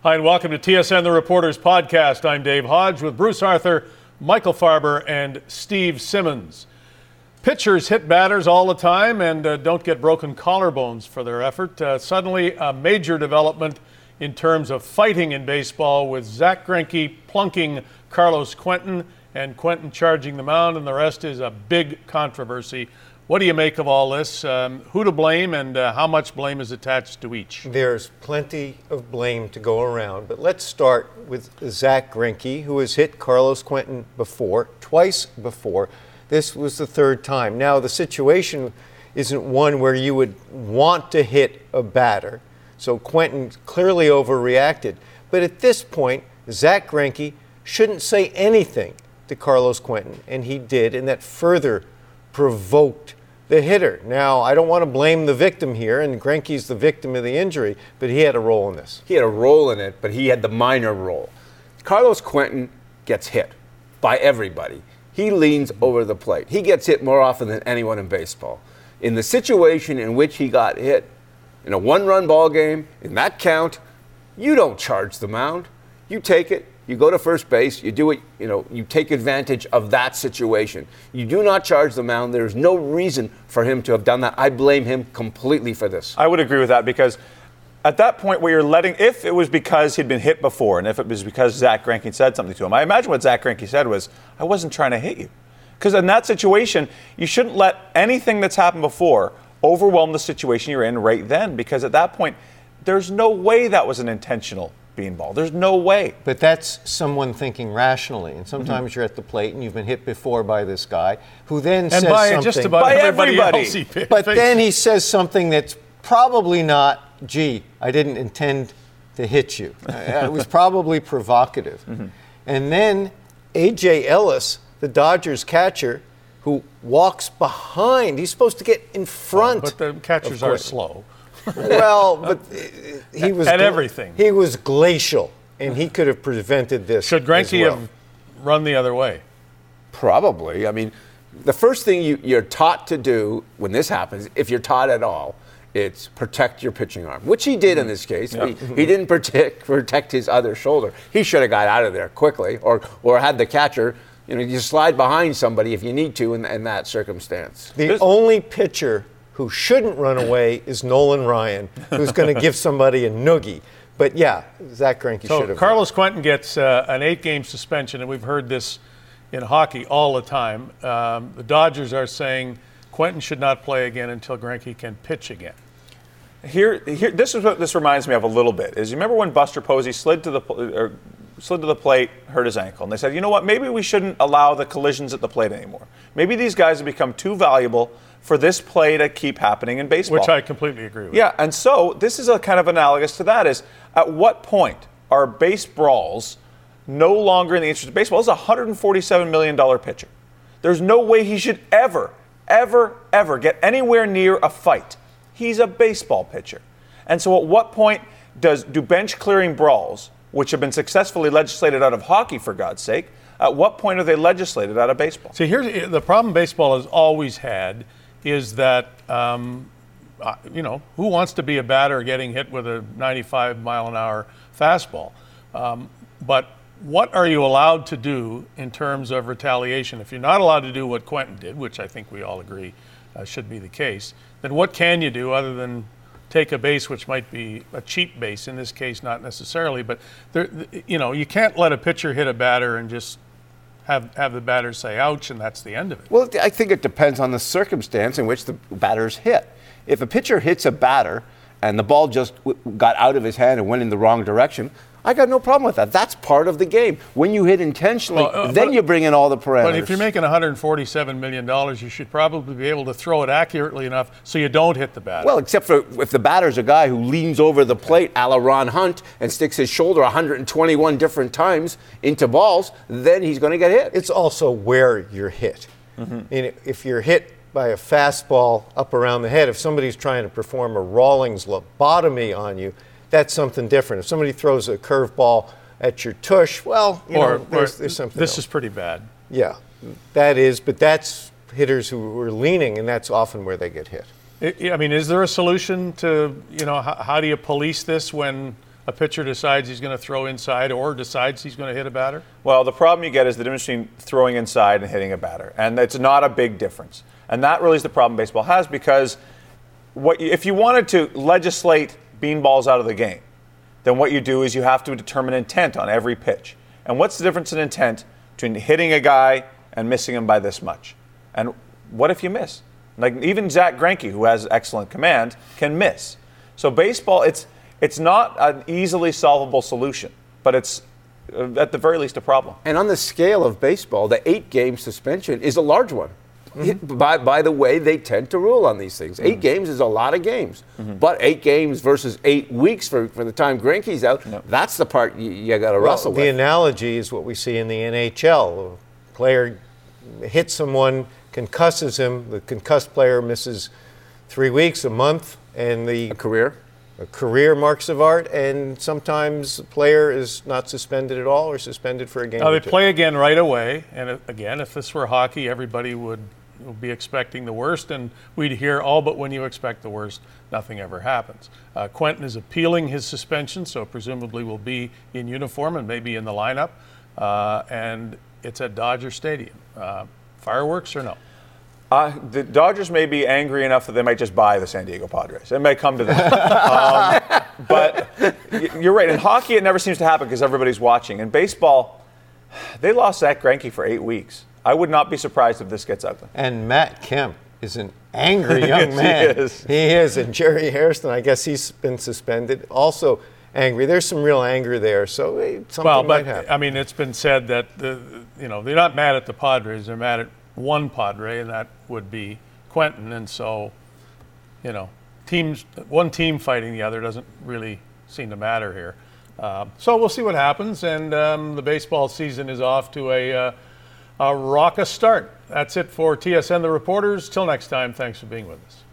Hi, and welcome to TSN The Reporters Podcast. I'm Dave Hodge with Bruce Arthur, Michael Farber, and Steve Simmons. Pitchers hit batters all the time and don't get broken collarbones for their effort. Suddenly, a major development in terms of fighting in baseball with Zack Greinke plunking Carlos Quentin and Quentin charging the mound, and the rest is a big controversy. What do you make of all this? Who to blame and how much blame is attached to each? There's plenty of blame to go around, but let's start with Zack Greinke, who has hit Carlos Quentin twice before. This was the third time. Now, the situation isn't one where you would want to hit a batter, so Quentin clearly overreacted. But at this point, Zack Greinke shouldn't say anything to Carlos Quentin, and he did, and that further provoked the hitter. Now, I don't want to blame the victim here, and Greinke's the victim of the injury, but he had a role in this. He had a role in it, but he had the minor role. Carlos Quentin gets hit by everybody. He leans over the plate. He gets hit more often than anyone in baseball. In the situation in which he got hit, in a one-run ball game, in that count, you don't charge the mound. You take it. You go to first base, you do it, you take advantage of that situation. You do not charge the mound. There's no reason for him to have done that. I blame him completely for this. I would agree with that because at that point where you're if it was because he'd been hit before and if it was because Zack Greinke said something to him, I imagine what Zack Greinke said was, I wasn't trying to hit you. Because in that situation, you shouldn't let anything that's happened before overwhelm the situation you're in right then, because at that point, there's no way that was an intentional beanball. There's no way. But that's someone thinking rationally. And sometimes you're at the plate and you've been hit before by this guy who then says something. And just about everybody else he pitched. But then he says something that's probably not, gee, I didn't intend to hit you. It was probably provocative. And then A.J. Ellis, the Dodgers catcher, who walks behind. He's supposed to get in front. But the catchers are slow. Well, but he was everything. He was glacial, and he could have prevented this. Should Greinke have run the other way? Probably. I mean, the first thing you're taught to do when this happens, if you're taught at all, it's protect your pitching arm, which he did in this case. Yeah. He didn't protect his other shoulder. He should have got out of there quickly, or had the catcher. You slide behind somebody if you need to in that circumstance. The only pitcher who shouldn't run away is Nolan Ryan, who's going to give somebody a noogie. But yeah, Zack Greinke should have. Carlos Quentin gets an 8-game suspension, and we've heard this in hockey all the time. The Dodgers are saying Quentin should not play again until Greinke can pitch again. This is what this reminds me of a little bit. Is you remember when Buster Posey slid to the plate, hurt his ankle, and they said, you know what, maybe we shouldn't allow the collisions at the plate anymore. Maybe these guys have become too valuable for this play to keep happening in baseball. Which I completely agree with. Yeah, and so this is a kind of analogous to that is, at what point are base brawls no longer in the interest of baseball? This is a $147 million pitcher. There's no way he should ever get anywhere near a fight. He's a baseball pitcher. And so at what point do bench clearing brawls, which have been successfully legislated out of hockey, for God's sake, at what point are they legislated out of baseball? See, here's the problem baseball has always had is that, who wants to be a batter getting hit with a 95-mile-an-hour fastball? But what are you allowed to do in terms of retaliation? If you're not allowed to do what Quentin did, which I think we all agree should be the case, then what can you do other than take a base which might be a cheap base, in this case not necessarily, but you can't let a pitcher hit a batter and just have the batter say ouch and that's the end of it. Well, I think it depends on the circumstance in which the batter's hit. If a pitcher hits a batter and the ball just got out of his hand and went in the wrong direction, I got no problem with that. That's part of the game. When you hit intentionally, then you bring in all the parameters. But if you're making $147 million, you should probably be able to throw it accurately enough so you don't hit the batter. Well, except for if the batter's a guy who leans over the plate a la Ron Hunt and sticks his shoulder 121 different times into balls, then he's going to get hit. It's also where you're hit. If you're hit by a fastball up around the head, if somebody's trying to perform a Rawlings lobotomy on you, that's something different. If somebody throws a curveball at your tush, well, there's something This else. is pretty bad. Yeah, that is, but that's hitters who are leaning, and that's often where they get hit. Is there a solution to, how do you police this when a pitcher decides he's going to throw inside or decides he's going to hit a batter? Well, the problem you get is the difference between throwing inside and hitting a batter, and it's not a big difference. And that really is the problem baseball has, because if you wanted to legislate beanballs out of the game, then what you do is you have to determine intent on every pitch. And what's the difference in intent between hitting a guy and missing him by this much? And what if you miss? Like even Zach Greinke, who has excellent command, can miss. So baseball, it's not an easily solvable solution, but it's at the very least a problem. And on the scale of baseball, the 8-game suspension is a large one. By the way, they tend to rule on these things. 8 games is a lot of games. But 8 games versus 8 weeks for the time Greinke's out, that's the part you got to wrestle with. The analogy is what we see in the NHL. A player hits someone, concusses him, the concussed player misses 3 weeks, a month, and a career marks of art, and sometimes the player is not suspended at all or suspended for a game. Now or they two. play again right away, and again, if this were hockey, everybody would be expecting the worst, and we'd hear, but when you expect the worst, nothing ever happens. Quentin is appealing his suspension, so presumably will be in uniform and maybe in the lineup, and it's at Dodger Stadium. Fireworks or no? The Dodgers may be angry enough that they might just buy the San Diego Padres. It may come to that. But you're right. In hockey, it never seems to happen because everybody's watching. In baseball, they lost Zach Greinke for 8 weeks. I would not be surprised if this gets ugly. And Matt Kemp is an angry young man. He is. And Jerry Hairston, I guess he's been suspended, also angry. There's some real anger there, so something might happen. I mean, it's been said that they're not mad at the Padres; they're mad at one Padre, and that would be Quentin. And so, one team fighting the other doesn't really seem to matter here. So we'll see what happens, and the baseball season is off to a raucous start. That's it for TSN The Reporters. Till next time, thanks for being with us.